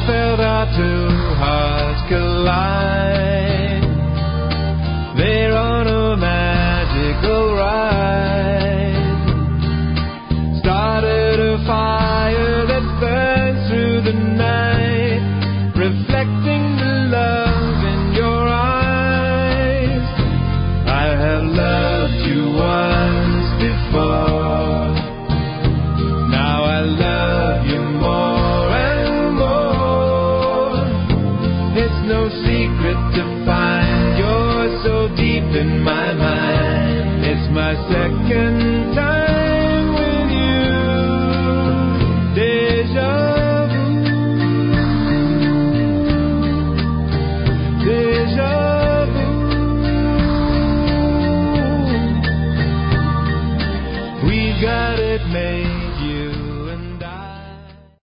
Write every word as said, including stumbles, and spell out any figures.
felt our two hearts collide. They're on a magical ride. Started a fire that burns through the night, reflecting the love in your eyes. I have loved you once before. Now I love you more and more. It's no secret to find you're so deep in my mind. It's my second